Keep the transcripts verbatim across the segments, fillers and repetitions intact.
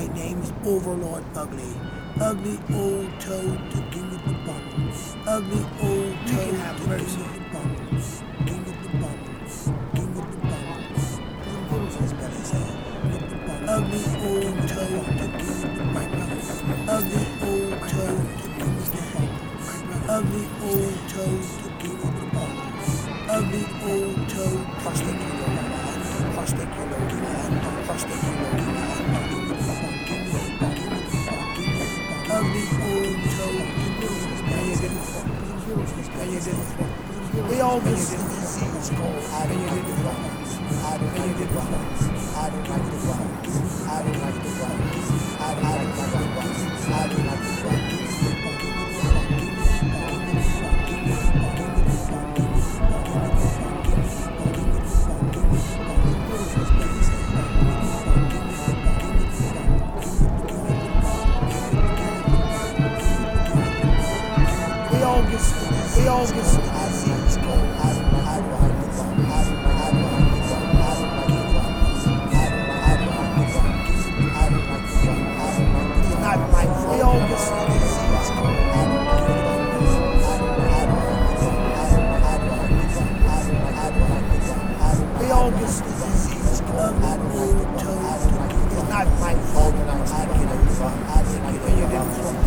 My name's Overlord Ugly. Ugly old toad, the king of the bums. Ugly old toad, the king of the bums. King of the bums. King of the bums. That's what I say. Ugly old toad, the king of the bums. Ugly old toad, the king of the bums. Ugly old toad, the king of the bums. Ugly old toad, crush the kilo, crush the kilo, crush the kilo, ugly old toad, and you didn't fuck, and you didn't fuck. We all get sick of disease called I don't like the bugs, I don't like the bugs, I don't like the bugs, I don't like the bugs, I don't like the bugs, I don't like the bugs. We all get sick of disease called I don't like the bugs, I don't like the bugs, I don't like the bugs, I don't like the bugs, I don't like the bugs, I don't like the bugs. It's not my fault. We all get sick of disease called I don't like the bugs, I don't like the bugs, I don't like the bugs, I don't like the bugs, I don't like the bugs. We all get sick of disease called I don't like the bugs, I don't like the bugs. It's not my fault that I'm sick of the bugs, I don't like the bugs, I don't like the bugs, I don't like the bugs, I don't like the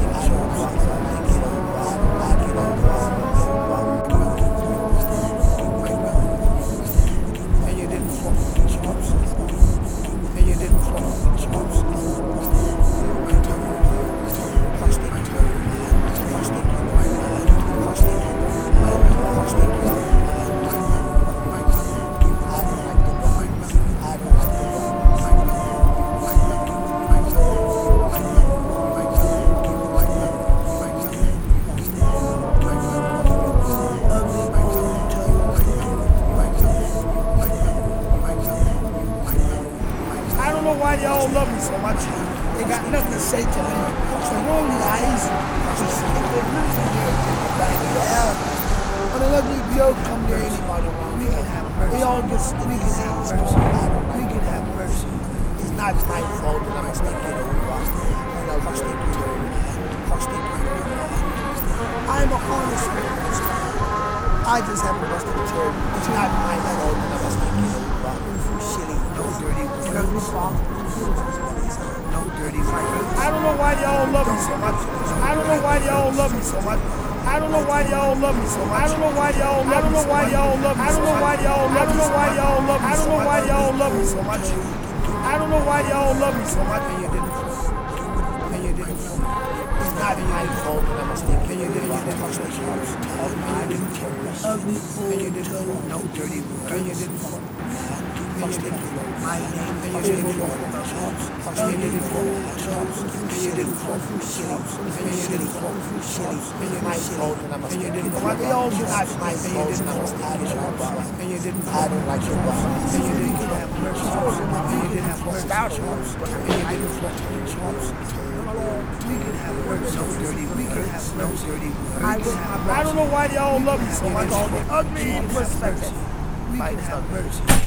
bugs. Why y'all love me so much? They got nothing to say to me. So roll the eyes. Just keep it moving here. Back there. When an ugly joke come to anybody, we can have mercy. We all just we can have mercy. We can have mercy. It's not my fault that I'm sticking over. And I'm sticking over. I'm sticking over. I'm a honest man. I just have to bust a turd. It's not my fault that I'm sticking over. Silly, no dirty words. No dirty words. I don't know why y'all love me so much. I don't know why y'all love me so much. I don't know why y'all love me so much. I don't know why y'all love me. I don't know why y'all love me. I don't know why y'all love me. I don't know why y'all love me. I don't know why y'all love me so much. I don't know why y'all love me so much. And you didn't. And you didn't. It's not my fault that I'm a stick. And you didn't. You didn't. You didn't care. Ugly fool. And you didn't. No dirty words. And you didn't. My name is Overlord. You didn't fall from shops. You didn't fall from shops. You didn't fall from shops. My fault and I'm a stick. We all get out my fault and I'm a stick. And you didn't. I don't like your boss. And you didn't have mercy. And you didn't have stout shops. And you didn't fall from shops. We can have words. No dirty. We can have no dirty words. I don't know why y'all love me so much. Ugly perspective. We can have mercy.